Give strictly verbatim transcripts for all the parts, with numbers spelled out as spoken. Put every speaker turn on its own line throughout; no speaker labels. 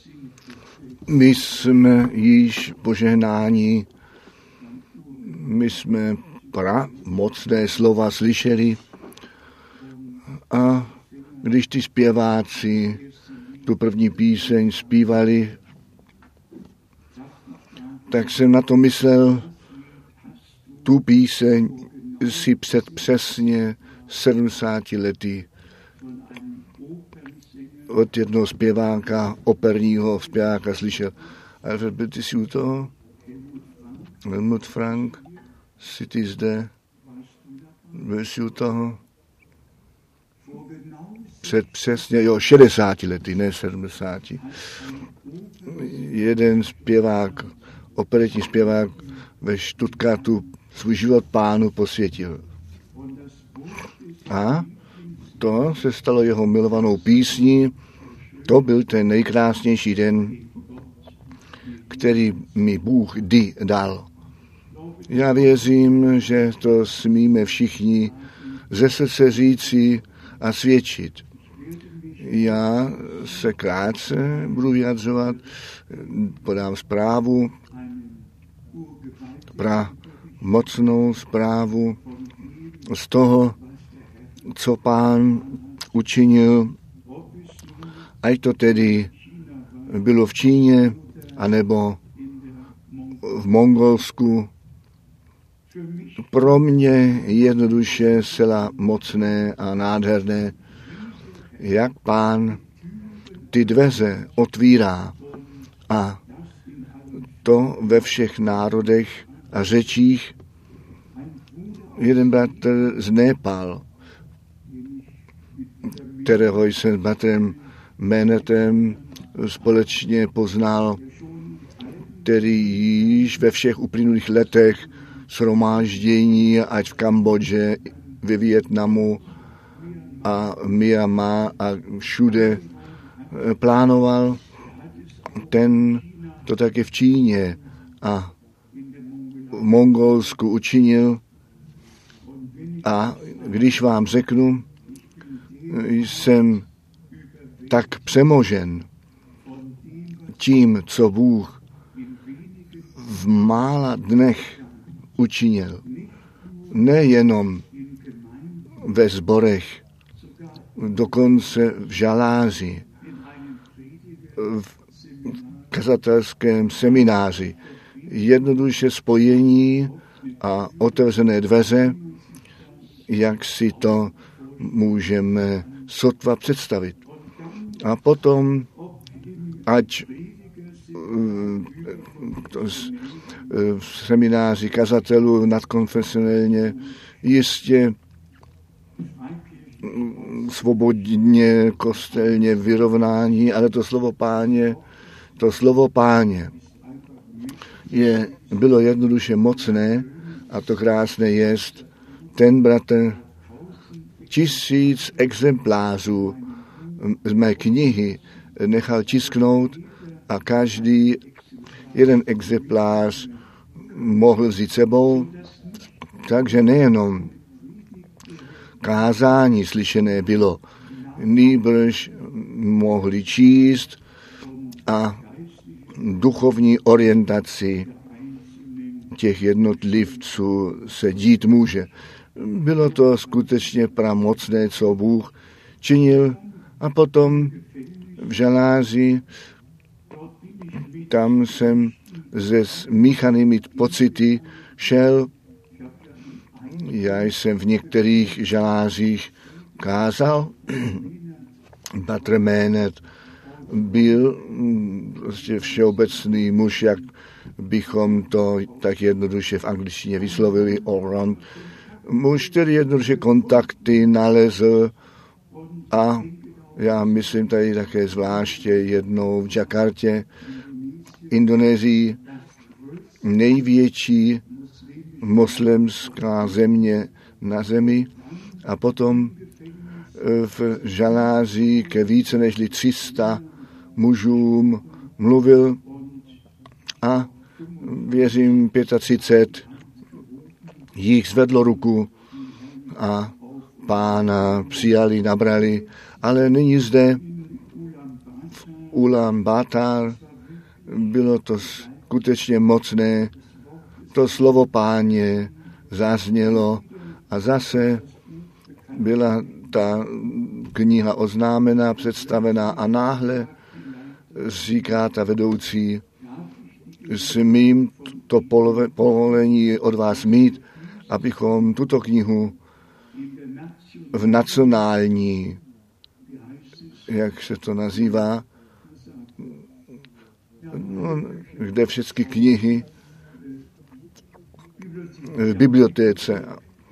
My jsme již požehnáni, my jsme pramocné slova slyšeli a když ty zpěváci tu první píseň zpívali, tak jsem na to myslel, tu píseň si před přesně sedmdesáti lety od jednoho zpěváka, operního zpěváka slyšel. Ale byl ty si u toho? Helmut Frank, jsi ty zde? Byl jsi u toho? Před přesně, jo, šedesáti lety, ne sedmdesáti. Jeden zpěvák, operetní zpěvák ve Stuttgartu svůj život Pánu posvětil. A to se stalo jeho milovanou písní. To byl ten nejkrásnější den, který mi Bůh kdy dal. Já věřím, že to smíme všichni ze srdce říci a svědčit. Já se krátce budu vyjadřovat, podám zprávu, mocnou zprávu z toho, co Pán učinil, ať to tedy bylo v Číně, anebo v Mongolsku. Pro mě jednoduše zcela mocné a nádherné, jak Pán ty dveře otvírá a to ve všech národech a řečích. Jeden bratr z Népal, kterého jsem s bratrem Menetem společně poznal, který již ve všech uplynulých letech shromáždění, ať v Kambodži, ve Vietnamu a Myanmar a všude plánoval, ten to taky v Číně a v Mongolsku učinil. A když vám řeknu, jsem tak přemožen tím, co Bůh v mála dnech učinil. Nejenom ve sborech, dokonce v žaláři, v kazatelském semináři. Jednoduše spojení a otevřené dveře, jak si to můžeme sotva představit. A potom, ať v semináři kazatelů nadkonfesionálně jistě svobodně, kostelně vyrovnání, ale to slovo Páně, to slovo Páně je, bylo jednoduše mocné a to krásné jest, ten bratr tisíc exemplářů z mé knihy nechal tisknout a každý jeden exemplář mohl vzít sebou, takže nejenom kázání slyšené bylo, nýbrž mohli číst a duchovní orientaci těch jednotlivců se dít může. Bylo to skutečně pramocné, co Bůh činil. A potom v žaláři, tam jsem se smíchanými pocity šel. Já jsem v některých žalářích kázal. Bratr Ménet byl prostě všeobecný muž, jak bychom to tak jednoduše v angličtině vyslovili, all-round. Muž, který jednoduše kontakty nalezl a já myslím tady také zvláště jednou v Jakartě, Indonésii, největší moslemská země na zemi a potom v žaláři ke více než tři sta mužům mluvil a věřím třicet pět jich zvedlo ruku a Pána přijali, nabrali, ale nyní zde v Ulan Bator. Bylo to skutečně mocné. To slovo Páně zaznělo a zase byla ta kniha oznámena, představená a náhle říká ta vedoucí, smím to povolení od vás mít, abychom tuto knihu v nacionální, jak se to nazývá, no, kde všechny knihy v bibliotéce,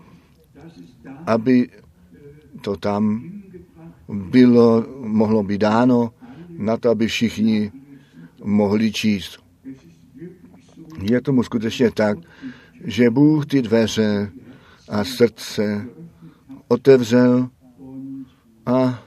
aby to tam bylo, mohlo být dáno, na to, aby všichni mohli číst. Je tomu skutečně tak, že Bůh ty dveře a srdce otevřel a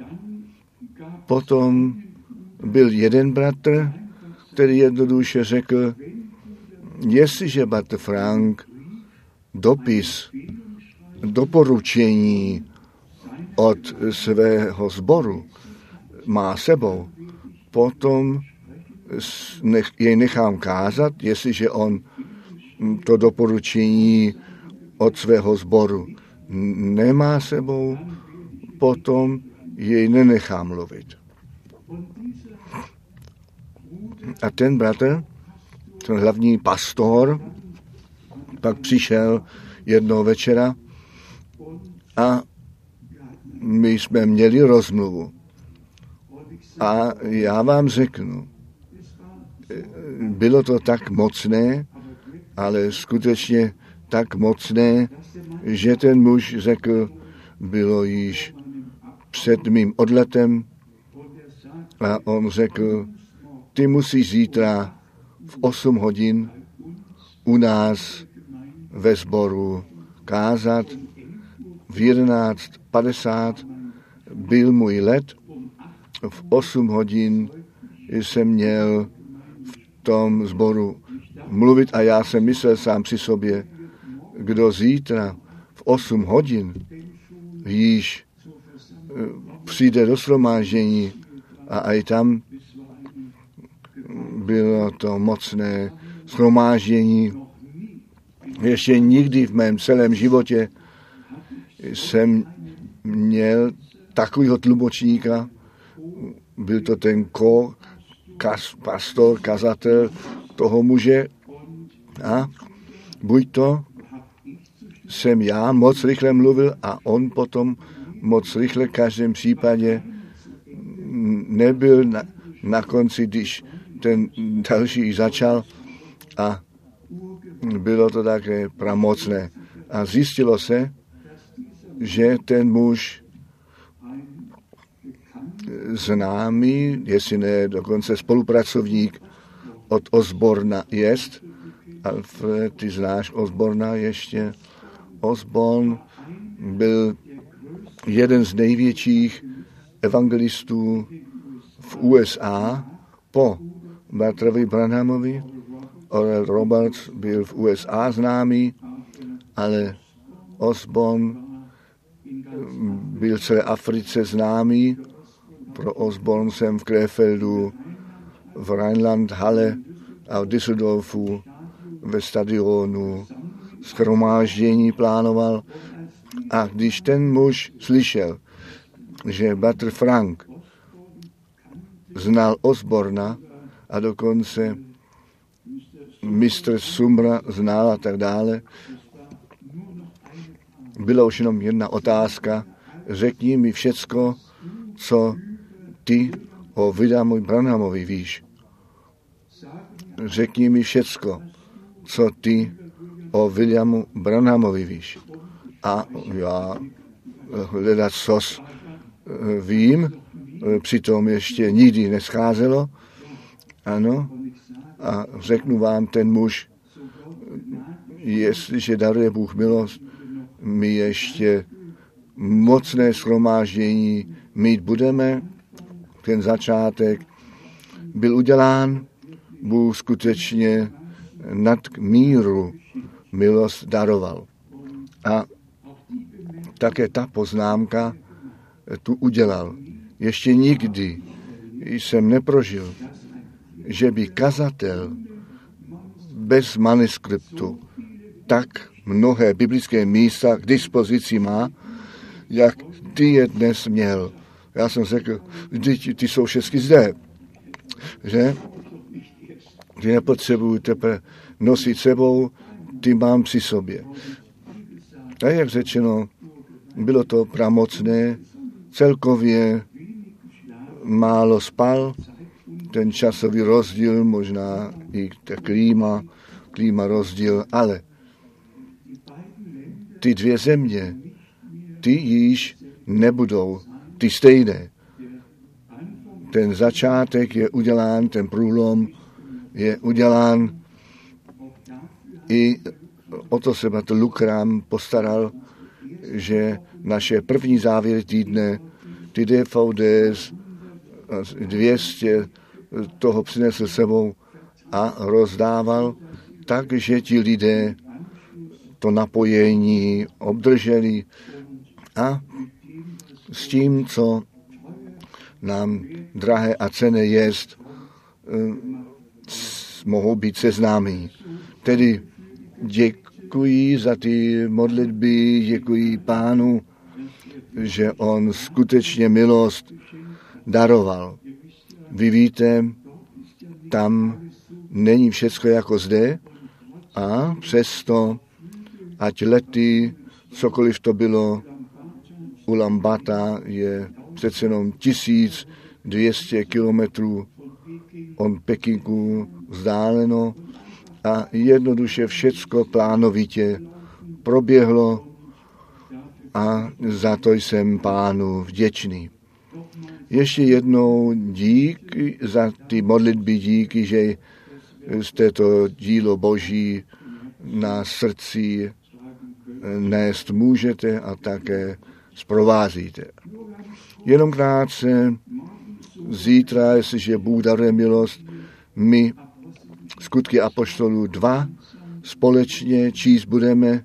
potom byl jeden bratr, který jednoduše řekl, jestliže bratr Frank dopis, doporučení od svého sboru má sebou, potom jej nechám kázat, jestliže on to doporučení od svého sboru nemá sebou, potom jej nenechám mluvit. A ten bratr, ten hlavní pastor, pak přišel jednoho večera a my jsme měli rozmluvu. A já vám řeknu, bylo to tak mocné, ale skutečně tak mocné, že ten muž řekl, bylo již před mým odletem a on řekl, ty musíš zítra v osm hodin u nás ve sboru kázat. V jedenáct padesát byl můj let, v osm hodin jsem měl v tom sboru mluvit a já jsem myslel sám při sobě, kdo zítra v osm hodin již přijde do shromáždění a i tam bylo to mocné shromáždění. Ještě nikdy v mém celém životě jsem měl takovýho tlumočníka, byl to ten ko, kas, pastor, kazatel toho muže a buď to jsem já moc rychle mluvil a on potom moc rychle v každém případě nebyl na, na konci, když ten další začal a bylo to také pramocné. A zjistilo se, že ten muž známý, jestli ne dokonce spolupracovník od Osborna jest. Alfred, ty znáš Osborna ještě. Osborn byl jeden z největších evangelistů v U S A po bratrovi Branhamovi. Oral Roberts byl v U S A známý, ale Osborn byl v celé Africe známý. Pro Osborn jsem v Krefeldu, v Rheinland-Halle a v Düsseldorfu ve stadionu shromáždění plánoval. A když ten muž slyšel, že bratr Frank znal Osborna a dokonce mistr Sumra znal a tak dále, byla už jenom jedna otázka, řekni mi všecko, co ty o Williamu Branhamovi víš. Řekni mi všecko, co ty o Williamu Branhamovi víš. A já hledat sos vím, přitom ještě nikdy nescházelo. Ano, a řeknu vám, ten muž, jestliže daruje Bůh milost, my ještě mocné shromáždění mít budeme. Ten začátek byl udělán, Bůh skutečně nad míru milost daroval. A také ta poznámka tu udělal. Ještě nikdy jsem neprožil, že by kazatel bez manuskriptu tak mnohé biblické místa k dispozici má, jak ty je dnes měl. Já jsem řekl, ty, ty jsou všechny zde, že? Ty nepotřebuji teprve nosit sebou, ty mám při sobě. A jak řečeno, bylo to pramocné, celkově málo spal, ten časový rozdíl, možná i ta klíma, klíma rozdíl, ale ty dvě země, ty již nebudou ty stejné. Ten začátek je udělán, ten průlom je udělán, i o to se Bratr Lukrám postaral, že naše první závěry týdne, ty D V Ds, dvě stě toho přinesl sebou a rozdával, takže ti lidé to napojení obdrželi a s tím, co nám drahé a cenné jest, mohou být seznámí. Tedy děkuji za ty modlitby, děkuji Pánu, že on skutečně milost daroval. Vy víte, tam není všecko jako zde a přesto, ať lety, cokoliv to bylo, Ulaanbaatar je přece jenom tisíc dvě stě kilometrů od Pekingu vzdáleno a jednoduše všecko plánovitě proběhlo a za to jsem Pánu vděčný. Ještě jednou dík za ty modlitby, díky, že jste to dílo Boží na srdci nést můžete a také zprovázíte. Jenom krátce, zítra, jestliže Bůh daruje milost, my Skutky apoštolů dva společně číst budeme,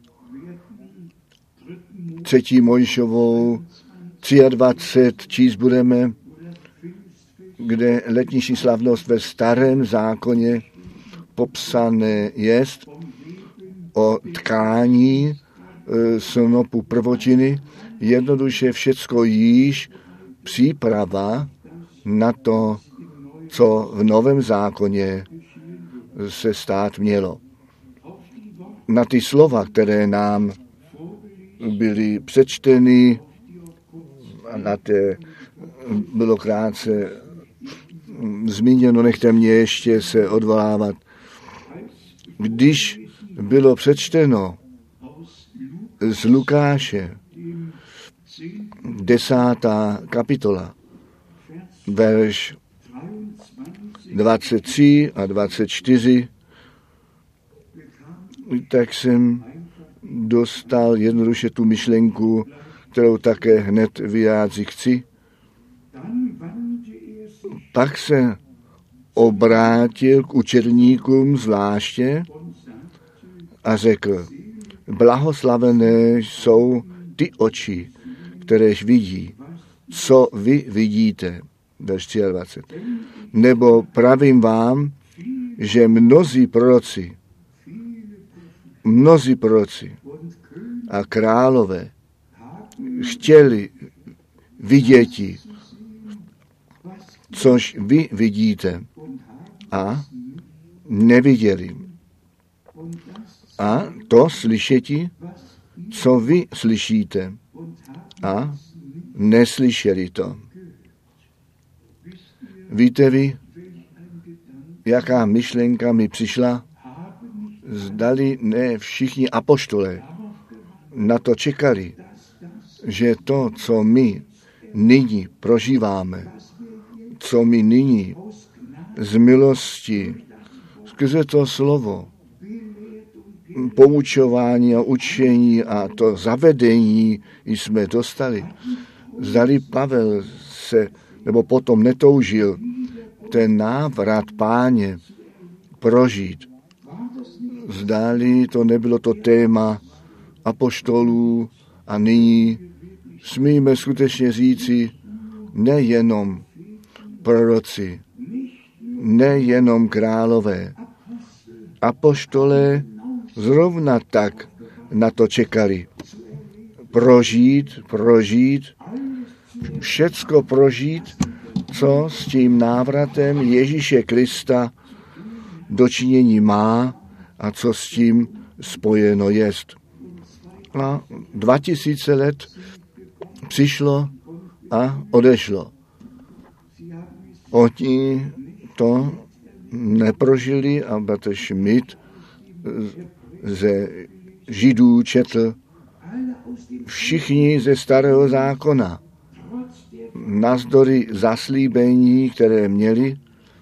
třetí Mojžíšovou dvacet tři číst budeme, kde letniční slavnost ve starém zákoně popsané jest o tkání e, snopu prvotiny, jednoduše všecko již příprava na to, co v novém zákoně se stát mělo. Na ty slova, které nám byly přečteny, a na té bylo krátce zmíněno, nechte mě ještě se odvolávat. Když bylo přečteno z Lukáše, desátá kapitola, verš dvacet tři a dvacet čtyři, tak jsem dostal jednoduše tu myšlenku, kterou také hned vyjádřit chci. Pak se obrátil k učedníkům zvláště a řekl, blahoslavené jsou ty oči, kteréž vidí, co vy vidíte. Verš dvacet tři. Nebo pravím vám, že mnozí proroci, mnozí proroci a králové chtěli viděti, což vy vidíte a neviděli. A to slyšeti, co vy slyšíte a neslyšeli to. Víte vy, jaká myšlenka mi přišla? Zdali ne všichni apoštolé na to čekali, že to, co my nyní prožíváme, co my nyní z milosti, skrze to slovo, poučování a učení a to zavedení jsme dostali. Zdali Pavel se, nebo potom netoužil ten návrat Páně prožít. Zdali to nebylo to téma apoštolů a nyní smíme skutečně říci nejenom proroci, nejenom králové. Apoštolé zrovna tak na to čekali. Prožít, prožít, všecko prožít, co s tím návratem Ježíše Krista dočinění má a co s tím spojeno jest. A dva tisíce let přišlo a odešlo. Oni to neprožili a bratr Schmidt ze Židů četl, všichni ze starého zákona, navzdory zaslíbení, které měli,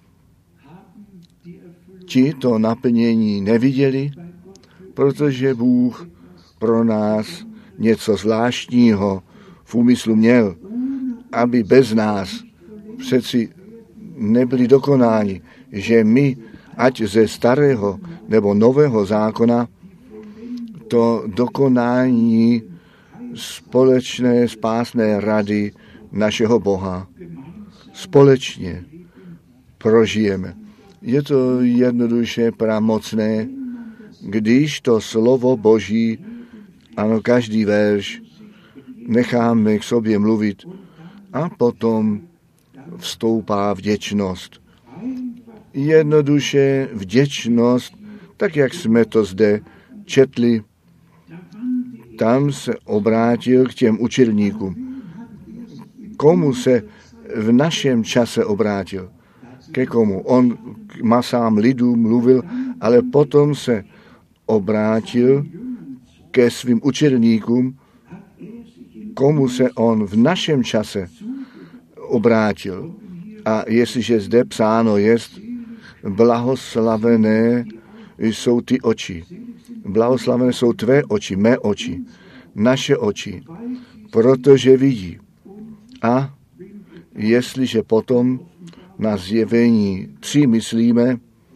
ti to naplnění neviděli, protože Bůh pro nás něco zvláštního v úmyslu měl, aby bez nás přeci nebyli dokonáni, že my, ať ze starého nebo nového zákona, to dokonání společné spásné rady našeho Boha společně prožijeme. Je to jednoduše pramocné, když to slovo Boží, ano, každý verš, necháme k sobě mluvit a potom vstoupá vděčnost. Jednoduše vděčnost, tak jak jsme to zde četli, tam se obrátil k těm učedníkům. Komu se v našem čase obrátil? Ke komu? On k masám lidů mluvil, ale potom se obrátil ke svým učedníkům. Komu se on v našem čase obrátil? A jestliže zde psáno jest, blahoslavené jsou ty oči. Blahoslavené jsou tvé oči, mé oči, naše oči, protože vidí. A jestliže potom na zjevení tři myslíme,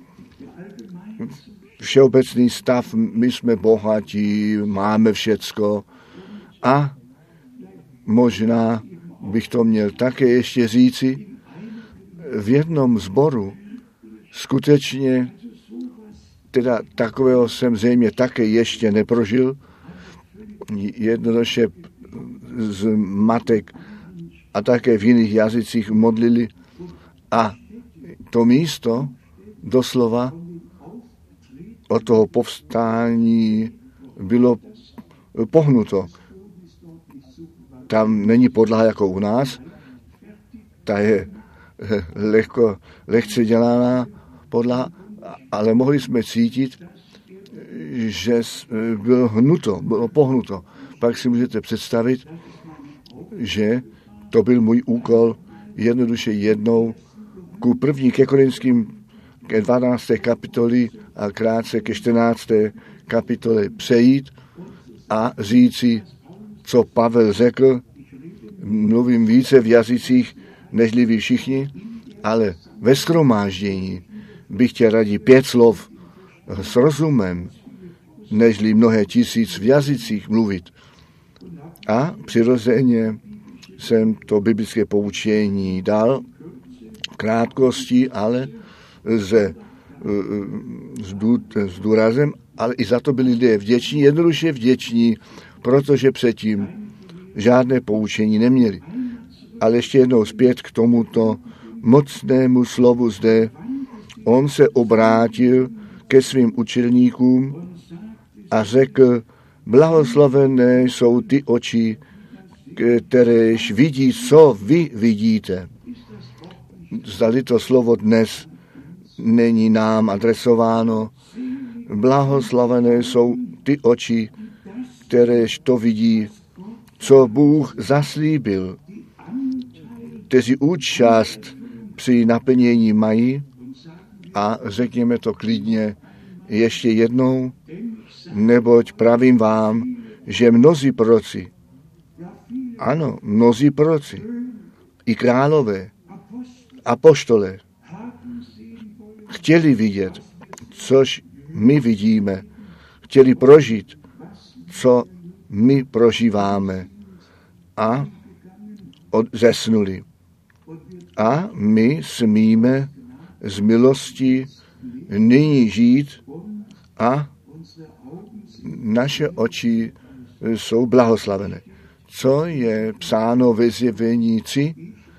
všeobecný stav, my jsme bohatí, máme všecko a možná bych to měl také ještě říci, v jednom sboru skutečně, teda takového jsem zřejmě také ještě neprožil, jednoduše z matek a také v jiných jazycích modlili a to místo doslova od toho povstání bylo pohnuto. Tam není podlaha jako u nás, ta je lehko, lehce dělaná podlaha, ale mohli jsme cítit, že bylo hnuto, bylo pohnuto. Pak si můžete představit, že to byl můj úkol jednoduše jednou ku první ke Korinským ke dvanácté kapitoli a krátce ke čtrnácté kapitole přejít a říci, co Pavel řekl. Mluvím více v jazycích, nežli vy všichni, ale ve shromáždění bych chtěl radit pět slov s rozumem, nežli mnohé tisíc v jazycích mluvit. A přirozeně jsem to biblické poučení dal v krátkosti, ale se, s důrazem, ale i za to byli lidé vděční, jednoduše vděční, protože předtím žádné poučení neměli. Ale ještě jednou zpět k tomuto mocnému slovu zde. On se obrátil ke svým učedníkům a řekl, blahoslavené jsou ty oči, kteréž vidí, co vy vidíte. Zdali to slovo dnes není nám adresováno. Blahoslavené jsou ty oči, kteréž to vidí, co Bůh zaslíbil, kteří účast při naplnění mají a řekněme to klidně ještě jednou, neboť pravím vám, že mnozí proroci, ano, mnozí proroci, i králové, apoštole, chtěli vidět, což my vidíme, chtěli prožít, co my prožíváme a zesnuli. A my smíme z milosti nyní žít a naše oči jsou blahoslavené. Co je psáno ve Zjevení tři?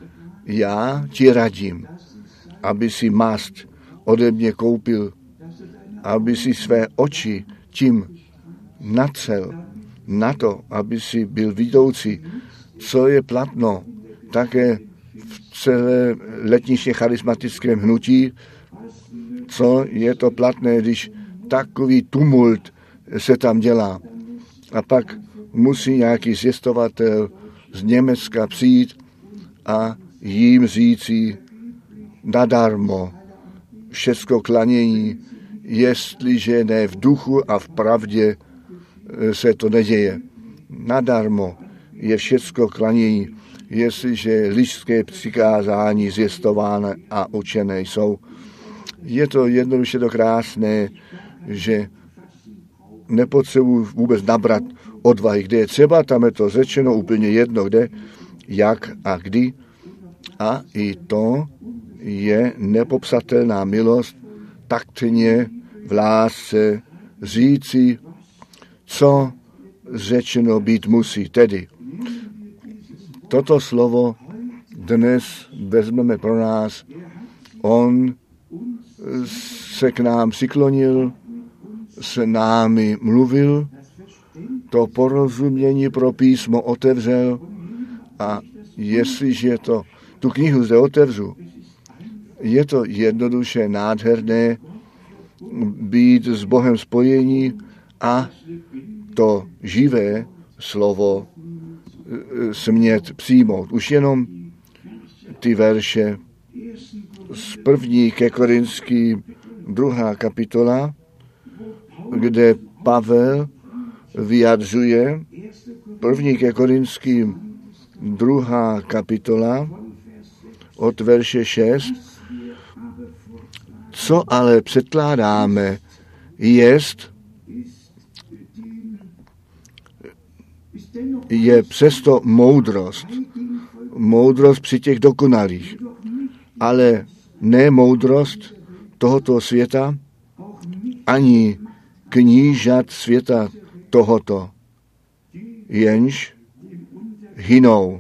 Já ti radím, aby si mast ode mě koupil, aby si své oči tím natřel na to, aby si byl vidoucí, co je platno také v celé letničně charismatickém hnutí, co je to platné, když takový tumult se tam dělá. A pak musí nějaký zjistovatel z Německa přijít a jim říci nadarmo všecko klanění, jestliže ne v duchu a v pravdě se to neděje. Nadarmo je všecko klanění, jestliže lidské přikázání zjistovány a učené jsou. Je to jednoduše to krásné, že nepotřebuji vůbec nabrat odvahy, kde je třeba, tam je to řečeno úplně jedno, kde, jak a kdy. A i to je nepopsatelná milost, taktně v lásce říci, co řečeno být musí. Tedy toto slovo dnes vezmeme pro nás. On se k nám přiklonil, s námi mluvil, to porozumění pro písmo otevřel a jestliže to, tu knihu zde otevřu, je to jednoduše nádherné být s Bohem spojení a to živé slovo smět přijmout. Už jenom ty verše z první ke Korinským druhá kapitola, kde Pavel vyjadřuje, první ke Korinským druhá kapitola od verše šest, co ale předkládáme, jest, je přesto moudrost. Moudrost při těch dokonalých, ale ne moudrost tohoto světa, ani knížat světa tohoto, jenž hynou.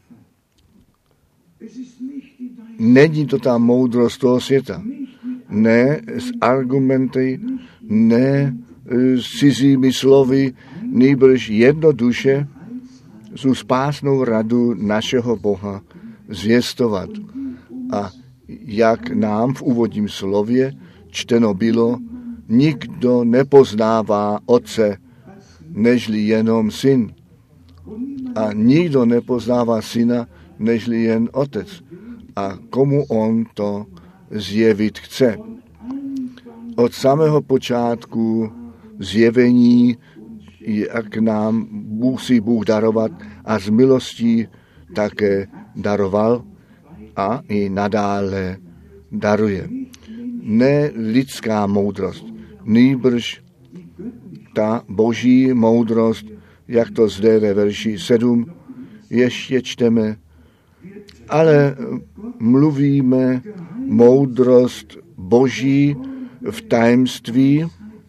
Není to ta moudrost toho světa. Ne s argumenty, ne s cizími slovy, nýbrž jednoduše tu spásnou radu našeho Boha zvěstovat. A jak nám v úvodním slově čteno bylo, nikdo nepoznává Otce, nežli jenom Syn. A nikdo nepoznává Syna, nežli jen Otec. A komu on to zjevit chce. Od samého počátku zjevení, jak nám Bůh si Bůh darovat a z milostí také daroval a i nadále daruje. Ne lidská moudrost, nýbrž ta boží moudrost, jak to zde ve verši sedm ještě čteme, ale mluvíme moudrost boží v tajemství,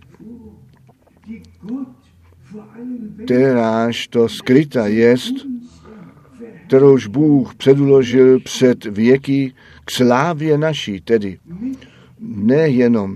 kteráž to skryta jest, kterouž Bůh předuložil před věky k slávě naší, tedy nejenom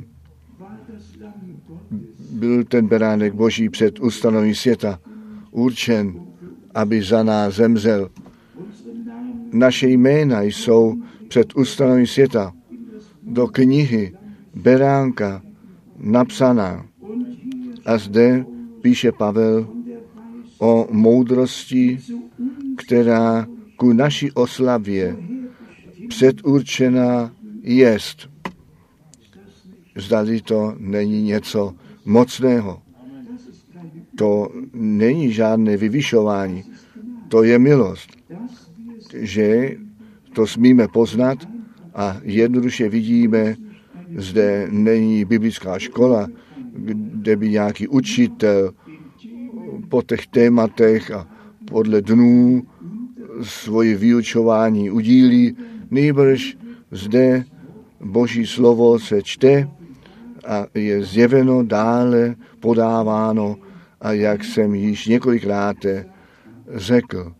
byl ten beránek boží před ustanovením světa určen, aby za nás zemřel. Naše jména jsou před ustanovením světa do knihy beránka napsaná. A zde píše Pavel o moudrosti, která ku naší oslavě předurčená jest. Zdali to není něco mocného. To není žádné vyvyšování. To je milost, že to smíme poznat a jednoduše vidíme, zde není biblická škola, kde by nějaký učitel po těch tématech a podle dnů svoje vyučování udílí, nýbrž zde Boží slovo se čte a je zjeveno, dále podáváno a jak jsem již několikrát řekl,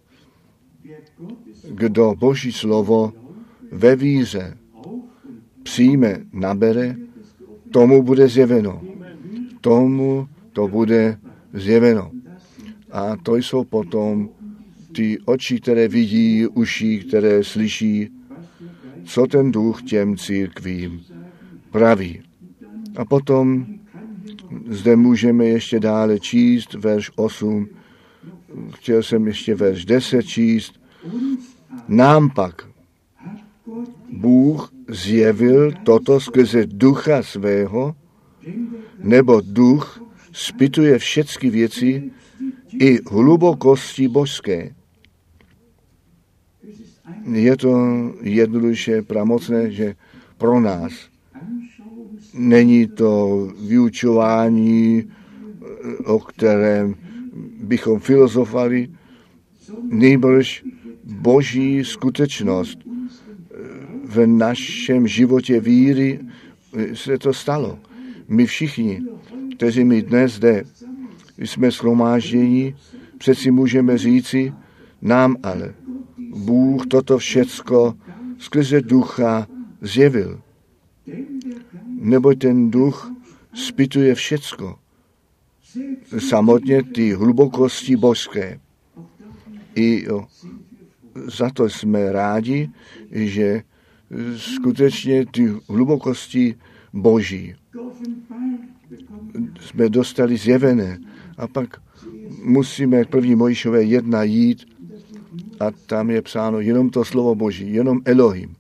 kdo Boží slovo ve víře přijme, nabere, tomu bude zjeveno. Tomu to bude zjeveno. A to jsou potom ty oči, které vidí, uši, které slyší, co ten duch těm církvím praví. A potom zde můžeme ještě dále číst verš osm. Chtěl jsem ještě verš deset číst. Nám pak Bůh zjevil toto skrze ducha svého, nebo duch zpytuje všechny věci i hlubokosti božské. Je to jednoduše pramocné, že pro nás není to vyučování, o kterém bychom filozofovali, nýbrž boží skutečnost. V našem životě víry se to stalo. My všichni, kteří my dnes zde jsme shromážděni, přeci můžeme říci, nám ale Bůh toto všecko skrze ducha zjevil. Neboť ten duch zpytuje všecko. Samotně ty hlubokosti božské. I jo, za to jsme rádi, že skutečně ty hlubokosti boží jsme dostali zjevené. A pak musíme k první Mojžíšové jedna jít a tam je psáno jenom to slovo boží, jenom Elohim.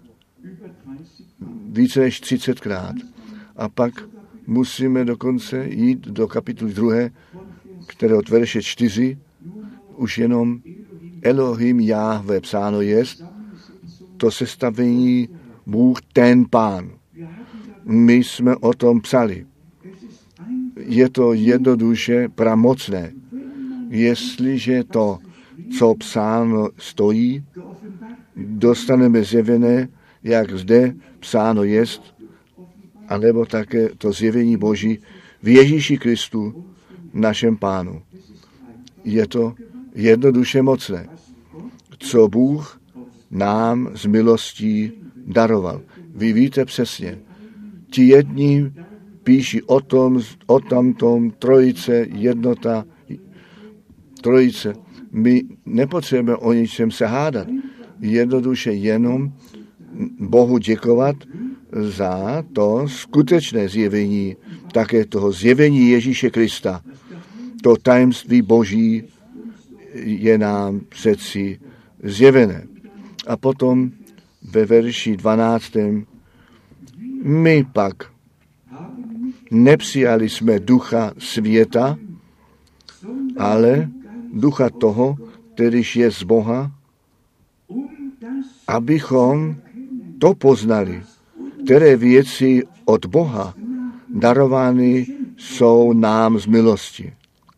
Více než třicetkrát. A pak musíme dokonce jít do kapitoly druhé, které od verše čtyři, už jenom Elohim Jahve psáno jest, to sestavení Bůh ten Pán. My jsme o tom psali. Je to jednoduše pramocné. Jestliže to, co psáno stojí, dostaneme zjevené, jak zde psáno jest, anebo také to zjevení Boží v Ježíši Kristu, našem Pánu. Je to jednoduše mocné, co Bůh nám z milostí daroval. Vy víte přesně, ti jedni píší o tom, o tamtom, trojice, jednota, trojice. My nepotřebujeme o ničem se hádat, jednoduše jenom Bohu děkovat za to skutečné zjevení, také toho zjevení Ježíše Krista. To tajemství Boží je nám přeci zjevené. A potom ve verši dvanáctém my pak nepřijali jsme ducha světa, ale ducha toho, kterýž je z Boha, abychom to poznali, které věci od Boha darovány jsou nám z milosti.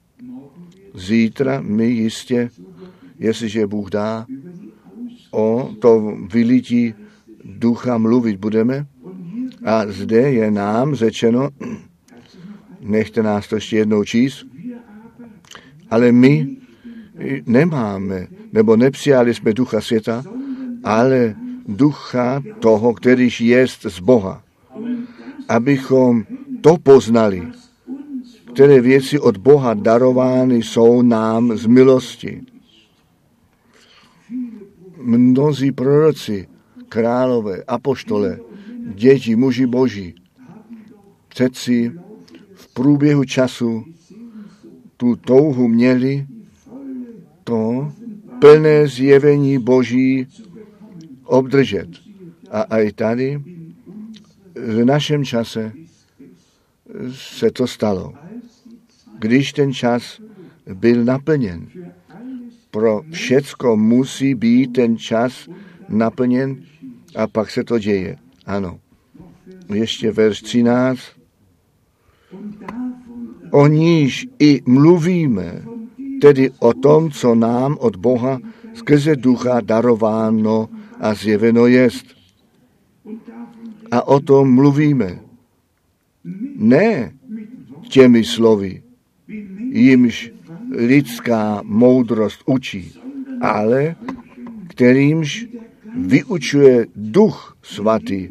Zítra my jistě, jestliže Bůh dá, o to vylití ducha mluvit budeme. A zde je nám řečeno, nechte nás to ještě jednou číst, ale my nemáme, nebo nepřijali jsme ducha světa, ale ducha toho, kterýž jest z Boha, abychom to poznali, které věci od Boha darovány jsou nám z milosti. Mnozí proroci, králové, apoštole, děti, muži boží, přeci v průběhu času tu touhu měli to plné zjevení Boží obdržet. A i tady v našem čase se to stalo. Když ten čas byl naplněn, pro všecko musí být ten čas naplněn a pak se to děje. Ano. Ještě verš třináct. O níž i mluvíme, tedy o tom, co nám od Boha skrze ducha darováno a zjeveno jest. A o tom mluvíme. Ne těmi slovy, jimž lidská moudrost učí, ale kterýmž vyučuje Duch Svatý.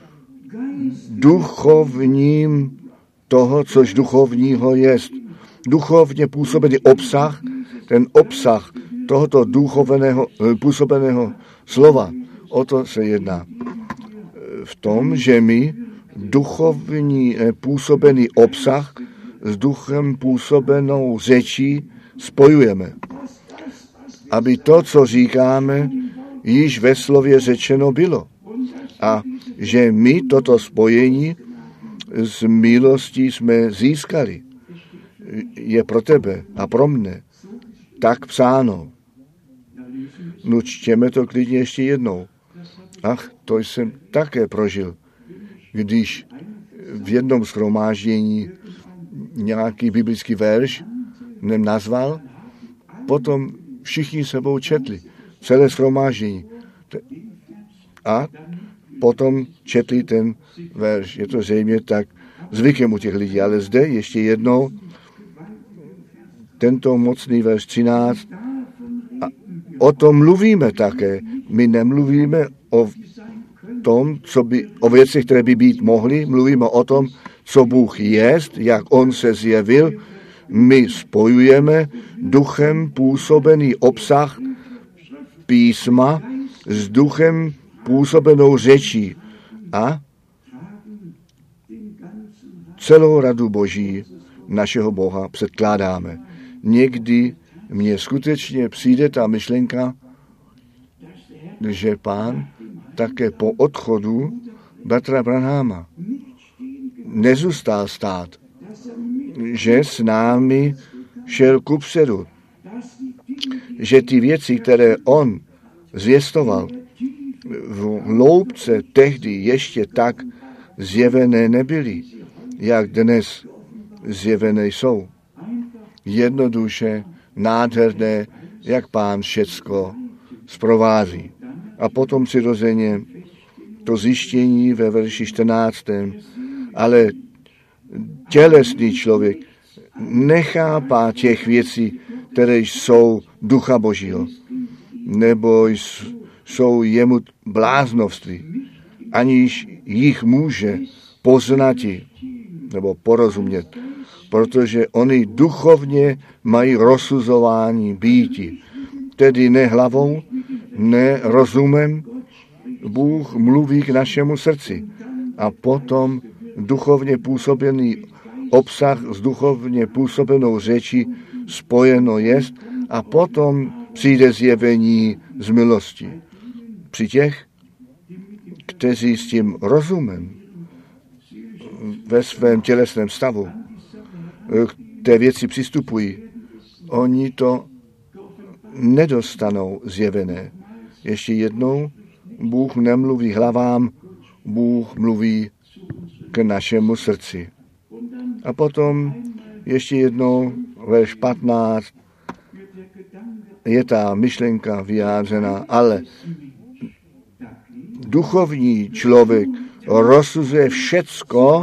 Duchovním toho, což duchovního jest. Duchovně působený obsah, ten obsah tohoto duchovného působeného slova, o to se jedná. V tom, že my duchovní působený obsah s duchem působenou řečí spojujeme. Aby to, co říkáme, již ve slově řečeno bylo. A že my toto spojení s milostí jsme získali. Je pro tebe a pro mne tak psáno. No čtěme to klidně ještě jednou. Ach, to jsem také prožil, když v jednom shromáždění nějaký biblický verš nem nazval, potom všichni sebou četli, celé shromáždění. A potom četli ten verš. Je to zřejmě tak zvykem u těch lidí, ale zde ještě jednou tento mocný verš třináct. A o tom mluvíme také. My nemluvíme o tom, co by, o věcech, které by být mohly. Mluvíme o tom, co Bůh jest, jak on se zjevil. My spojujeme duchem působený obsah písma s duchem působenou řečí a celou radu Boží našeho Boha předkládáme. Někdy mně skutečně přijde ta myšlenka, že Pán také po odchodu bratra Branhama nezůstal stát, že s námi šel kupředu, že ty věci, které on zvěstoval, v hloubce tehdy ještě tak zjevené nebyly, jak dnes zjevené jsou. Jednoduše, nádherné, jak Pán všecko zprovází. A potom přirozeně to zjištění ve verši čtrnáctém. Ale tělesný člověk nechápá těch věcí, které jsou ducha Božího, nebo jsou jemu bláznovství, aniž jich může poznati nebo porozumět, protože oni duchovně mají rozsuzování býti. Tedy ne hlavou, ne rozumem, Bůh mluví k našemu srdci a potom duchovně působený obsah s duchovně působenou řečí spojeno jest a potom přijde zjevení z milosti. Při těch, kteří s tím rozumem ve svém tělesném stavu k té věci přistupují, oni to nedostanou zjevené. Ještě jednou, Bůh nemluví hlavám, Bůh mluví k našemu srdci. A potom ještě jednou, verš patnáct, je ta myšlenka vyjádřena, ale duchovní člověk rozsuzuje všecko,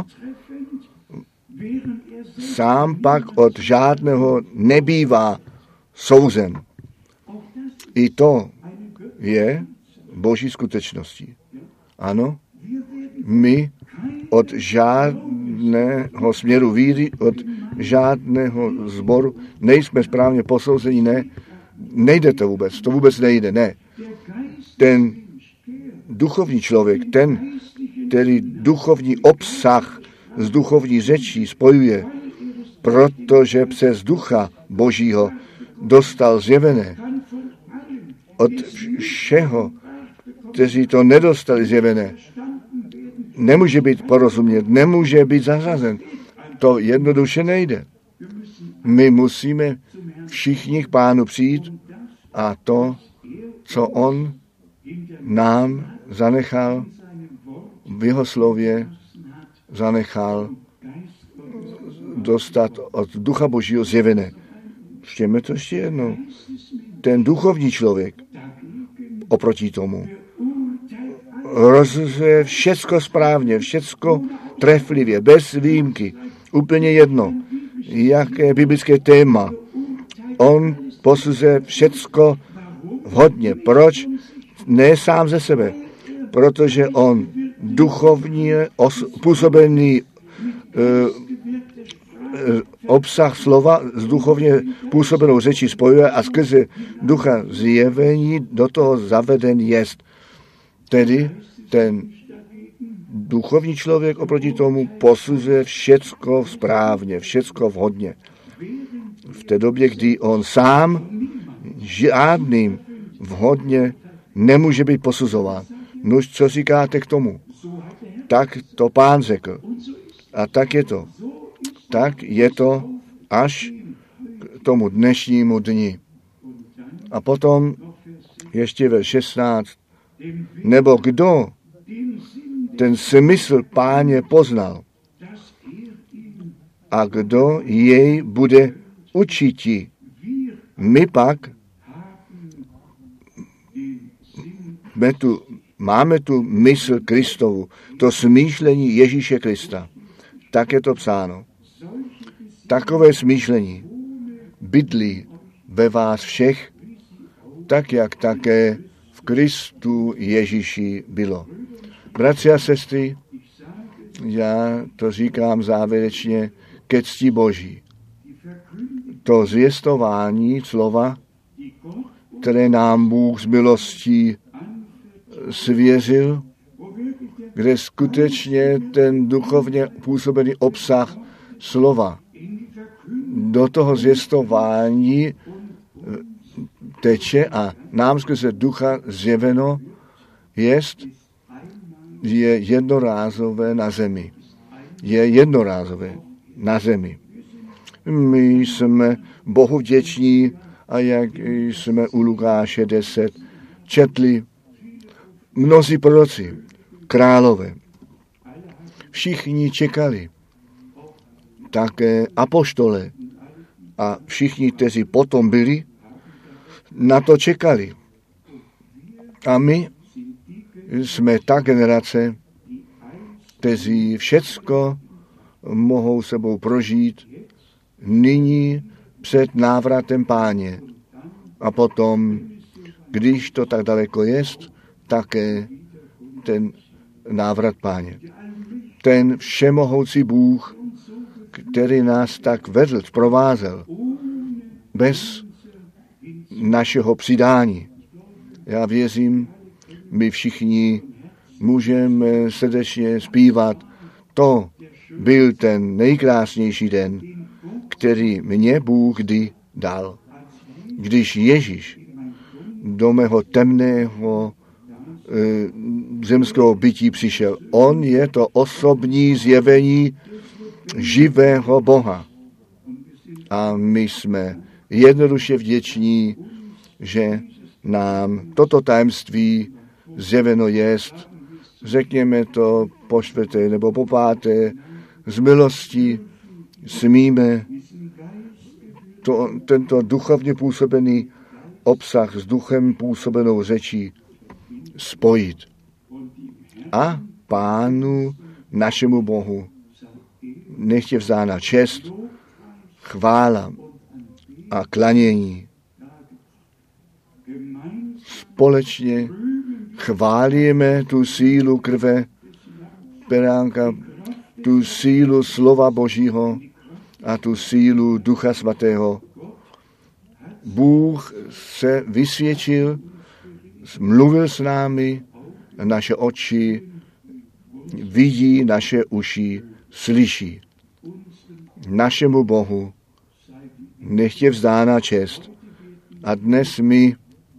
sám pak od žádného nebývá souzen. I to je Boží skutečností. Ano, my od žádného směru víry, od žádného sboru nejsme správně posouzeni, ne, nejde to vůbec, to vůbec nejde, ne. Ten duchovní člověk, ten, který duchovní obsah s duchovní řečí spojuje, protože přes ducha Božího dostal zjevené. Od všeho, kteří to nedostali zjevené, nemůže být porozumět, nemůže být zařazen. To jednoduše nejde. My musíme všichni k Pánu přijít a to, co on nám zanechal v jeho slově, zanechal dostat od ducha Božího zjevené. Čtěme to ještě jednou. ten duchovní člověk oproti tomu rozhoduje všecko správně, všecko treflivě, bez výjimky, úplně jedno, jaké biblické téma. On posuzuje všecko vhodně. Proč? Ne sám ze sebe, protože on duchovně os- působený uh, uh, obsah slova s duchovně působenou řečí spojuje a skrze ducha zjevení do toho zaveden jest. Tedy ten duchovní člověk oproti tomu posuzuje všecko správně, všecko vhodně. V té době, kdy on sám žádným vhodně nemůže být posuzován. Nož, co říkáte k tomu? Tak to Pán řekl. A tak je to. Tak je to až k tomu dnešnímu dni. A potom ještě ve šestnáct. Nebo kdo ten smysl Páně poznal a kdo jej bude učiti. My pak máme tu, máme tu mysl Kristovu, to smýšlení Ježíše Krista. Tak je to psáno. Takové smýšlení bydlí ve vás všech, tak jak také v Kristu Ježíši bylo. Bratři a sestry, já to říkám závěrečně ke cti Boží. To zvěstování slova, které nám Bůh z milostí svěřil, kde skutečně ten duchovně působený obsah slova do toho zvěstování teče a nám skrze ducha zjeveno jest, je jednorázové na zemi. Je jednorázové na zemi. My jsme Bohu vděční a jak jsme u Lukáše deset četli, mnozí proroci, králové, všichni čekali, také apoštole a všichni, kteří potom byli, na to čekali. A my jsme ta generace, kteří všecko mohou sebou prožít nyní před návratem Páně. A potom, když to tak daleko jest, také ten návrat Páně. Ten všemohoucí Bůh, který nás tak vedl, provázel, bez našeho přidání. Já věřím, my všichni můžeme srdečně zpívat, to byl ten nejkrásnější den, který mě Bůh kdy dal. Když Ježíš do mého temného e, zemského bytí přišel. On je to osobní zjevení živého Boha. A my jsme jednoduše vděční, že nám toto tajemství zjeveno jest, řekněme to po čtvrté nebo po páté, z milosti smíme to, tento duchovně působený obsah s duchem působenou řečí spojit. A Pánu, našemu Bohu, nech je vzána čest, chvála a klanění. Společně chválíme tu sílu krve beránka, tu sílu slova Božího a tu sílu Ducha Svatého. Bůh se vysvědčil, mluvil s námi, naše oči vidí, naše uši slyší. Našemu Bohu nech je vzdána čest. A dnes my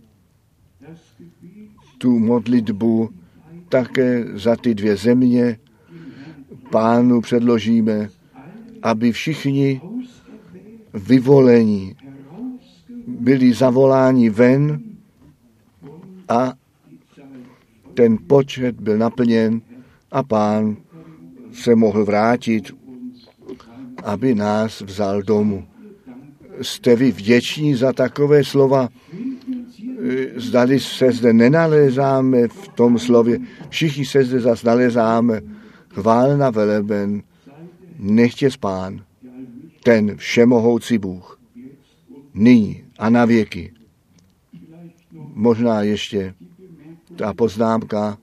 tu modlitbu také za ty dvě země Pánu předložíme, aby všichni vyvolení byli zavoláni ven a ten počet byl naplněn a Pán se mohl vrátit, aby nás vzal domů. Jste vy vděční za takové slova, zdali se zde nenalézáme v tom slově, všichni se zde zase nalézáme, chválna veleben, nechtě Pán, ten všemohoucí Bůh, nyní a na věky. Možná ještě ta poznámka,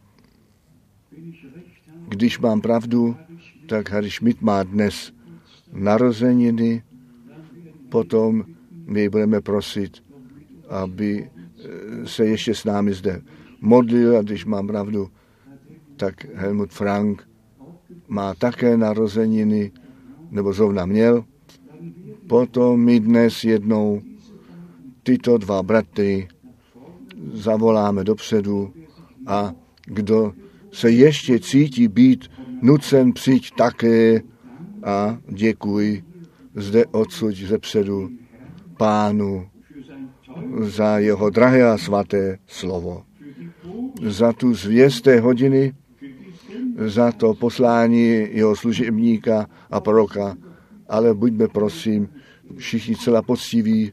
když mám pravdu, tak Harry Schmidt má dnes narozeniny, potom my budeme prosit, aby se ještě s námi zde modlil, a když mám pravdu, tak Helmut Frank má také narozeniny, nebo zrovna měl. Potom my dnes jednou tyto dva bratry zavoláme dopředu a kdo se ještě cítí být nucen přijít také a děkuji zde odsud zepředu Pánu za jeho drahé a svaté slovo, za tu zvěst té hodiny, za to poslání jeho služebníka a proroka, ale buďme prosím všichni celá poctiví,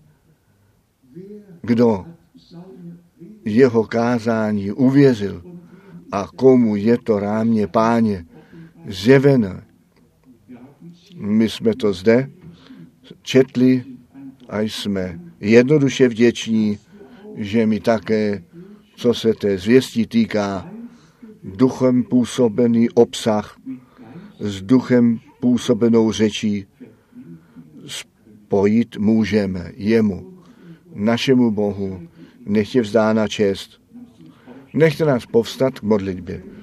kdo jeho kázání uvěřil a komu je to rámě Páně zjevené. My jsme to zde četli a jsme jednoduše vděční, že mi také, co se té zvěstí týká, duchem působený obsah s duchem působenou řečí spojit můžeme jemu, našemu Bohu, nechtě vzdána čest. Nechte nás povstat k modlitbě.